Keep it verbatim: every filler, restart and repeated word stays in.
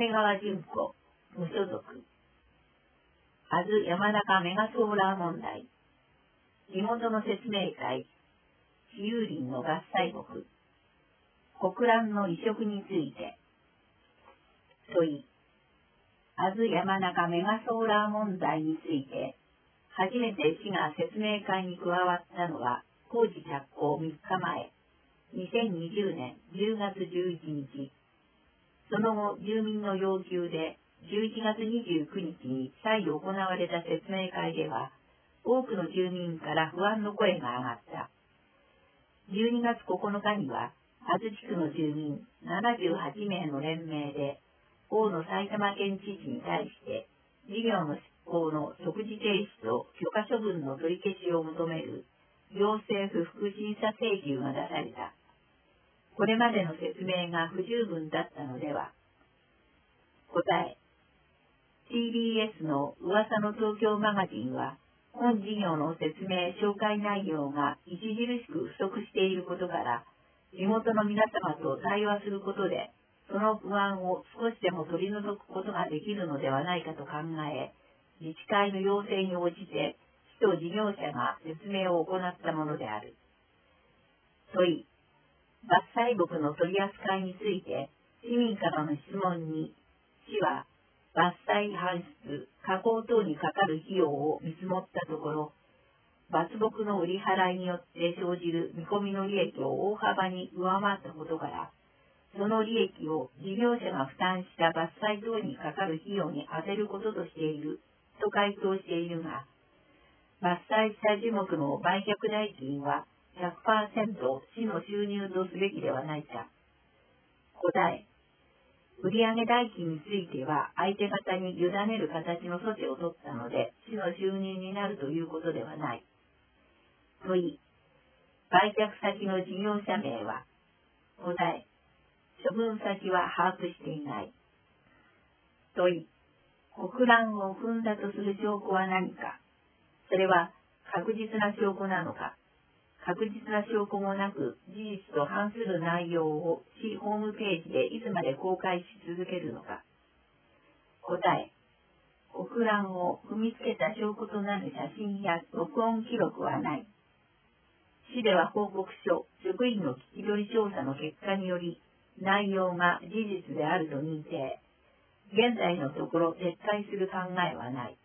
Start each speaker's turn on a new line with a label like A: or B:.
A: 瀬川純子、無所属。あず山中メガソーラー問題。地元の説明会。私有林の合祭木。国蘭の移植について。問い。あず山中メガソーラー問題について、初めて市が説明会に加わったのは、工事着工みっかまえ、にせんにじゅうねんじゅうがつじゅういちにち。その後、住民の要求で、じゅういちがつにじゅうくにちに再行われた説明会では、多くの住民から不安の声が上がった。じゅうにがつここのかには、あず地区の住民ななじゅうはちめいの連名で、大野埼玉県知事に対して、事業の執行の即時停止と許可処分の取り消しを求める行政不服審査請求が出された。これまでの説明が不十分だったのでは。答え。ティービーエス の噂の東京マガジンは、本事業の説明紹介内容が著しく不足していることから、地元の皆様と対話することで、その不安を少しでも取り除くことができるのではないかと考え、自治会の要請に応じて、市と事業者が説明を行ったものである。問い。伐採木の取り扱いについて、市民からの質問に、市は、伐採搬出、加工等にかかる費用を見積もったところ、伐木の売り払いによって生じる見込みの利益を大幅に上回ったことから、その利益を事業者が負担した伐採等にかかる費用に充てることとしている、と回答しているが、伐採した樹木の売却代金は ひゃくパーセント 市の収入とすべきではないか。答え。売上代金については相手方に委ねる形の措置を取ったので、市の収入になるということではない。問い。売却先の事業者名は。答え。処分先は把握していない。問い。国蘭を踏んだとする証拠は何か。それは確実な証拠なのか。確実な証拠もなく事実と反する内容を市ホームページでいつまで公開し続けるのか。答え。国蘭を踏みつけた証拠となる写真や録音記録はない。市では報告書、職員の聞き取り調査の結果により、内容が事実であると認定。現在のところ撤回する考えはない。